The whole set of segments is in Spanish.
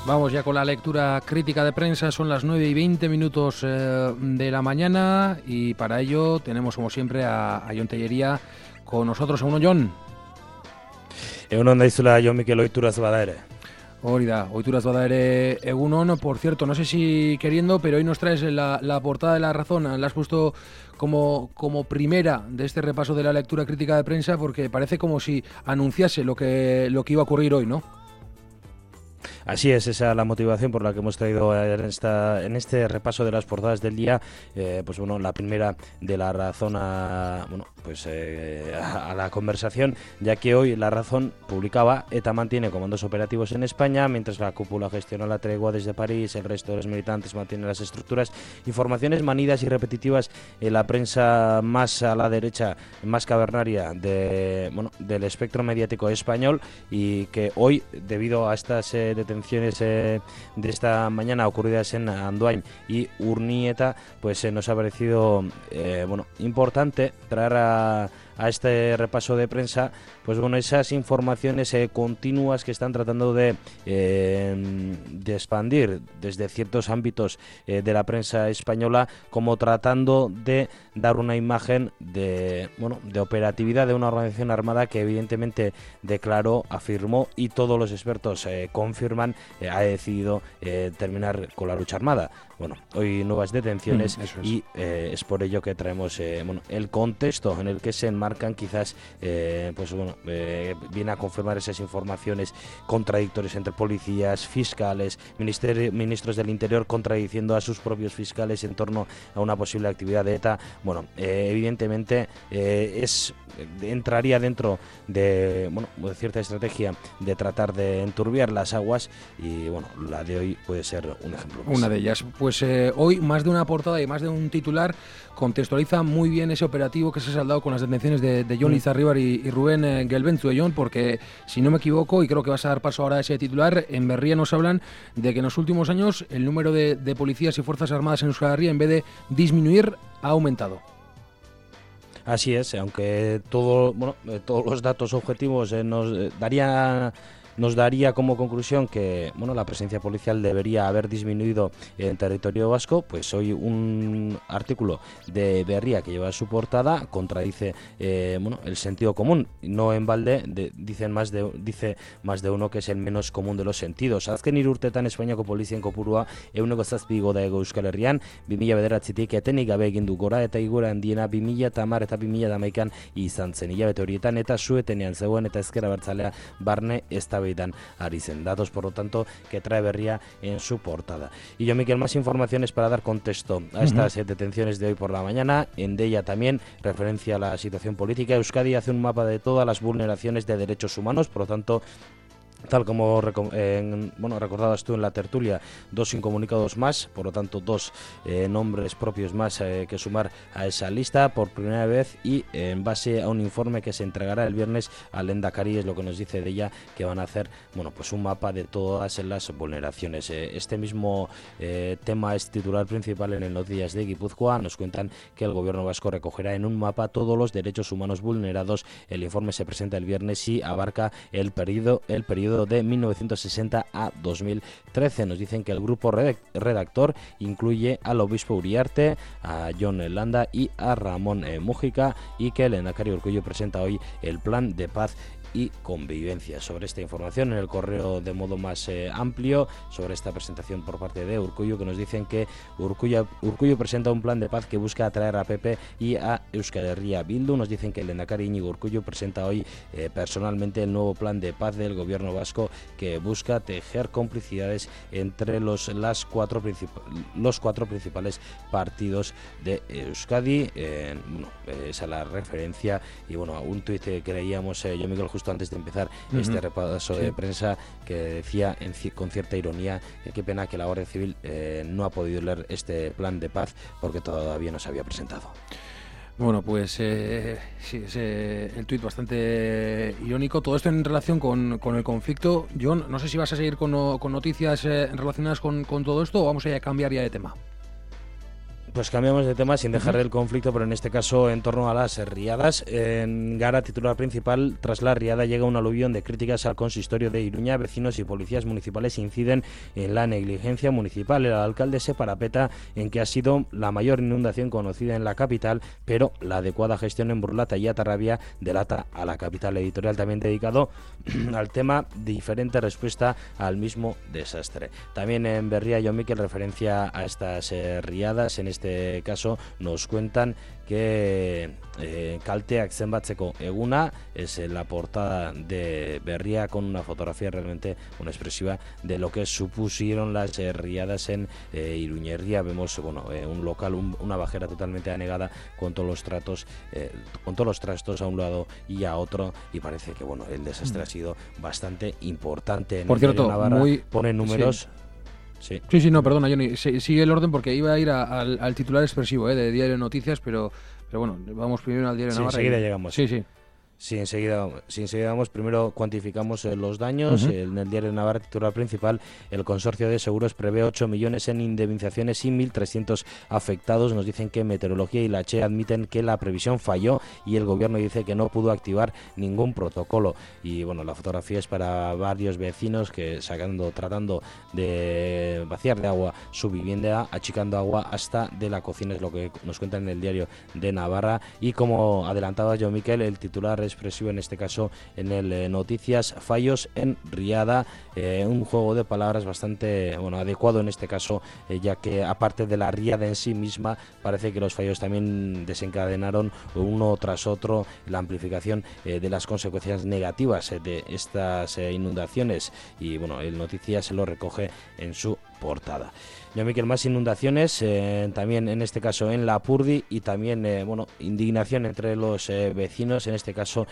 Vamos ya con la lectura crítica de prensa, son las 9:20 de la mañana y para ello tenemos como siempre a Jon Tellería con nosotros. Egunon, Jon. Egunon daizula, Jon Mikel ohituraz bada ere. Hori da, ohituraz bada ere egunon. Por cierto, no sé si queriendo, pero hoy nos traes la portada de La Razón, la has puesto como primera de este repaso de la lectura crítica de prensa porque parece como si anunciase lo que iba a ocurrir hoy, ¿no? Así es, esa es la motivación por la que hemos traído en este repaso de las portadas del día, pues bueno, la primera de La Razón a la conversación, ya que hoy La Razón publicaba: ETA mantiene comandos operativos en España, mientras la cúpula gestiona la tregua desde París, el resto de los militantes mantienen las estructuras. Informaciones manidas y repetitivas en la prensa más a la derecha, más cavernaria del espectro mediático español, y que hoy, debido a estas detenciones de esta mañana ocurridas en Andoain y Urnieta, pues nos ha parecido importante traer a este repaso de prensa pues bueno, esas informaciones continuas que están tratando de expandir desde ciertos ámbitos de la prensa española, como tratando de dar una imagen de operatividad de una organización armada que evidentemente declaró, afirmó, y todos los expertos confirman, ha decidido terminar con la lucha armada. Bueno, hoy nuevas detenciones y es por ello que traemos el contexto en el que se enmarcan, quizás viene a confirmar esas informaciones contradictorias entre policías, fiscales, ministros del Interior contradiciendo a sus propios fiscales en torno a una posible actividad de ETA. Bueno, evidentemente entraría dentro de cierta estrategia de tratar de enturbiar las aguas, y bueno, la de hoy puede ser un ejemplo más. Una de ellas. Pues hoy más de una portada y más de un titular contextualiza muy bien ese operativo que se ha saldado con las detenciones de Jon Lizarribar y Rubén Gelbentzu, Jon, porque si no me equivoco, y creo que vas a dar paso ahora a ese titular, en Berria nos hablan de que en los últimos años el número de policías y fuerzas armadas en Euskal Herria, en vez de disminuir, ha aumentado. Así es, aunque todos los datos objetivos nos daría como conclusión que la presencia policial debería haber disminuido en territorio vasco, pues hoy un artículo de Berria que lleva su portada contradice el sentido común. No en balde dice más de uno que es el menos común de los sentidos. Azken 3 urtetan Espainiako polizien kopurua 7 igo da Euskal Herrian, 2009tik etenik gabe egin du gora, eta igora handiena 2010 eta 2011 izan zen. Hilabete horietan eta suetenean zegoen eta ezker abertzalea barne eztabaidan ari zen. Datos, por lo tanto, que trae Berria en su portada. Y yo, Miquel, más informaciones para dar contexto a estas detenciones de hoy por la mañana. En ella también referencia a la situación política. Euskadi hace un mapa de todas las vulneraciones de derechos humanos, por lo tanto, tal como recordabas tú en la tertulia, 2 incomunicados más, por lo tanto 2 nombres propios más que sumar a esa lista por primera vez, y en base a un informe que se entregará el viernes al Lehendakari, es lo que nos dice de ella, que van a hacer un mapa de todas las vulneraciones. Este mismo tema es titular principal en el Noticias de Guipúzcoa. Nos cuentan que el gobierno vasco recogerá en un mapa todos los derechos humanos vulnerados. El informe se presenta el viernes y abarca el periodo de 1960 a 2013. Nos dicen que el grupo redactor incluye al obispo Uriarte, a Jon Landa y a Ramón Mújica, y que el Lehendakari Urkullu presenta hoy el plan de paz y convivencia. Sobre esta información en el correo de modo más amplio, sobre esta presentación por parte de Urkullu, que nos dicen que Urkullu presenta un plan de paz que busca atraer a PP y a Euskal Herria Bildu. Nos dicen que el Lehendakari Iñigo Urkullu presenta hoy personalmente el nuevo plan de paz del gobierno vasco, que busca tejer complicidades entre los 4 principales partidos de Euskadi. Esa es la referencia, y un tuit que creíamos, yo, Miguel, justo antes de empezar este repaso de prensa, que decía con cierta ironía que qué pena que la Guardia Civil no ha podido leer este plan de paz porque todavía no se había presentado. Bueno, pues sí, es el tuit bastante irónico. Todo esto en relación con el conflicto. Jon, no sé si vas a seguir con noticias relacionadas con todo esto, o vamos a cambiar ya de tema. Pues cambiamos de tema sin dejar el conflicto, pero en este caso en torno a las riadas. En Gara, titular principal, tras la riada llega un aluvión de críticas al consistorio de Iruña. Vecinos y policías municipales inciden en la negligencia municipal. El alcalde se parapeta en que ha sido la mayor inundación conocida en la capital, pero la adecuada gestión en Burlata y Atarrabia delata a la capital. Editorial también dedicado al tema, diferente respuesta al mismo desastre. También en Berria, Jon Mikel, referencia a estas riadas. En este caso nos cuentan que kalteak zenbatzeko eguna es la portada de Berria, con una fotografía realmente una expresiva de lo que supusieron las riadas en Iruñerría. Vemos un local, una bajera totalmente anegada con todos los trastos a un lado y a otro, y parece que el desastre ha sido bastante importante. En Por cierto, Navarra ponen números. Sí, no, perdona, Johnny, sigue el orden porque iba a ir al titular expresivo de Diario de Noticias, pero bueno, vamos primero al Diario de Navarra. Enseguida llegamos. Sí, enseguida vamos. Primero cuantificamos los daños. En el Diario de Navarra, titular principal, el consorcio de seguros prevé 8 millones en indemnizaciones y 1.300 afectados. Nos dicen que Meteorología y la CHE admiten que la previsión falló y el gobierno dice que no pudo activar ningún protocolo. Y la fotografía es para varios vecinos que tratando de vaciar de agua su vivienda, achicando agua hasta de la cocina, es lo que nos cuentan en el Diario de Navarra. Y como adelantaba Jon Mikel, el titular expresivo en este caso en el Noticias, fallos en riada, un juego de palabras bastante adecuado en este caso, ya que aparte de la riada en sí misma, parece que los fallos también desencadenaron uno tras otro la amplificación de las consecuencias negativas de estas inundaciones, y el Noticias se lo recoge en su portada. Jon Mikel, más inundaciones, también en este caso en Lapurdi, y también indignación entre los vecinos, en este caso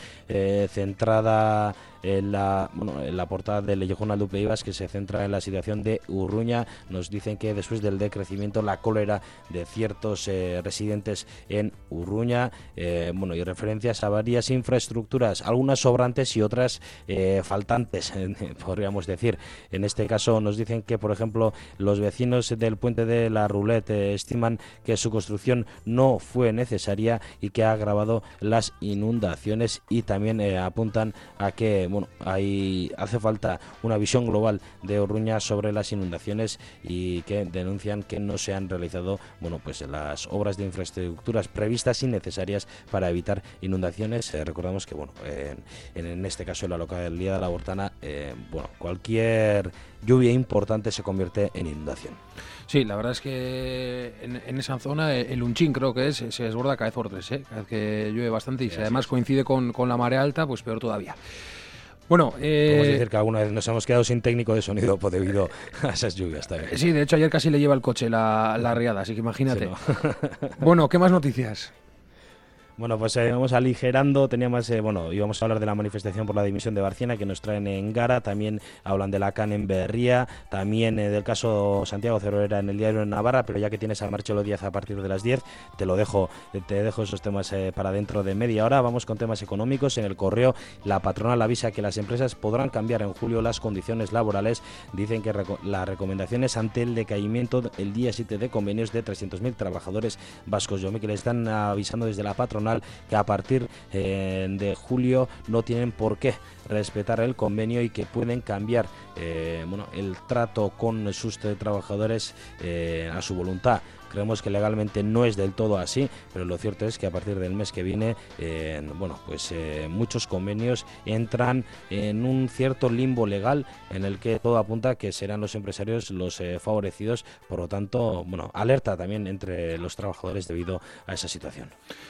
centrada en la portada de Leiojon Aldupeibas, que se centra en la situación de Urruña. Nos dicen que después del decrecimiento, la cólera de ciertos residentes en Urruña, y referencias a varias infraestructuras, algunas sobrantes y otras faltantes, podríamos decir. En este caso nos dicen que, por ejemplo, los vecinos del puente de la Roulette estiman que su construcción no fue necesaria y que ha agravado las inundaciones, y también apuntan a que hace falta una visión global de Urruña sobre las inundaciones, y que denuncian que no se han realizado las obras de infraestructuras previstas y necesarias para evitar inundaciones. Recordamos que en este caso en la localidad de La Bortana, cualquier lluvia importante se convierte en inundación. Sí, la verdad es que en esa zona el Unchín, creo que se desborda cada vez por tres, cada vez que llueve bastante, y si además coincide con la marea alta, pues peor todavía. Podemos decir que alguna vez nos hemos quedado sin técnico de sonido debido a esas lluvias también. Sí, de hecho ayer casi le lleva el coche la riada, así que imagínate. Sí, ¿no? ¿Qué más noticias? Pues vamos aligerando. Íbamos a hablar de la manifestación por la dimisión de Barciena que nos traen en Gara. También hablan de la CAN en Berria. También del caso Santiago Cervera en el Diario de Navarra. Pero ya que tienes a Marcelo Díaz a partir de las 10, te dejo esos temas para dentro de media hora. Vamos con temas económicos. En El Correo, la patronal avisa que las empresas podrán cambiar en julio las condiciones laborales. Dicen que las recomendaciones ante el decaimiento el día 7 de convenios de 300.000 trabajadores vascos. Que le están avisando desde la patronal que a partir de julio no tienen por qué respetar el convenio y que pueden cambiar el trato con sus trabajadores a su voluntad. Creemos que legalmente no es del todo así, pero lo cierto es que a partir del mes que viene, muchos convenios entran en un cierto limbo legal en el que todo apunta a que serán los empresarios los favorecidos. Por lo tanto, alerta también entre los trabajadores debido a esa situación.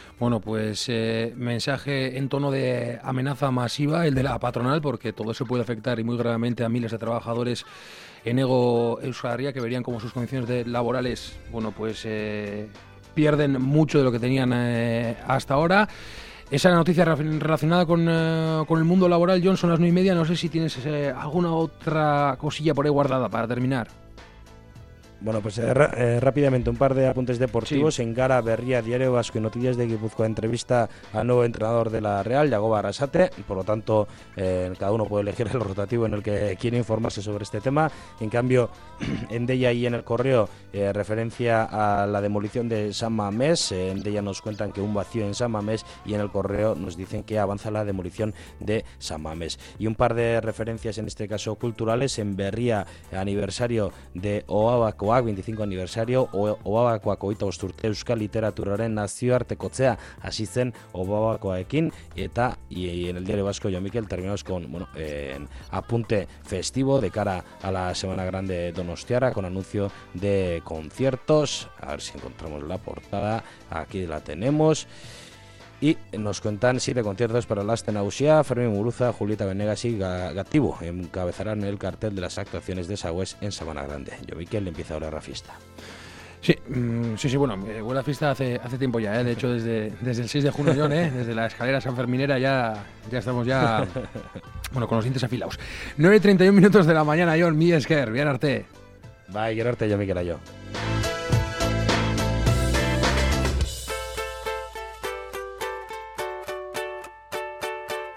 Mensaje en tono de amenaza masiva, el de la patronal, porque todo eso puede afectar y muy gravemente a miles de trabajadores en Hego Euskal Herria, que verían como sus condiciones laborales pierden mucho de lo que tenían hasta ahora. Esa es la noticia relacionada con el mundo laboral. John, son las 9:30. No sé si tienes alguna otra cosilla por ahí guardada para terminar. Bueno, pues rápidamente un par de apuntes deportivos. Sí. En Gara, Berria, Diario Vasco y Noticias de Guipúzcoa entrevista al nuevo entrenador de la Real, Yagoba Arrasate. Por lo tanto, cada uno puede elegir el rotativo en el que quiere informarse sobre este tema. En cambio, en Deia y en el Correo, referencia a la demolición de San Mamés. En Deia nos cuentan que un vacío en San Mamés y en el Correo nos dicen que avanza la demolición de San Mamés. Y un par de referencias, en este caso culturales. En Berria, aniversario de Oabakoak, 25 aniversario, Oabakoak 25 urte Euskal Literaturaren nazioartekotzea hasi zen Oabakoaekin, y en el Diario Vasco, yo Miquel, terminamos con apunte festivo de cara a la Semana Grande donostiara, con anuncio de conciertos. A ver si encontramos la portada, aquí la tenemos. Y nos cuentan 7 conciertos para el Aste Nagusia. Fermín Muguruza, Julieta Venegas y Gatibu encabezarán el cartel de las actuaciones de Sagües en Semana Grande. Yo vi que le empieza ahora la fiesta. Sí, bueno, huele a fiesta hace tiempo ya, ¿eh? De hecho desde el 6 de junio, John, desde la escalera sanferminera ya estamos bueno, con los dientes afilados. 9:31 de la mañana, John, mi esker, bien arte. Bye, Gerarte, yo Miquel, yo.